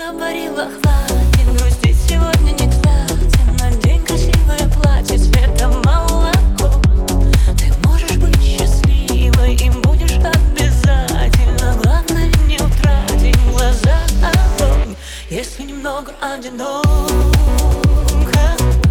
говорила, хватит грустить, сегодня не кстати. Надень красивое платье цвета молоко. Ты можешь быть счастливой, им будешь обязательно. Главное, не утратить в глазах огонь, если немного одиноко.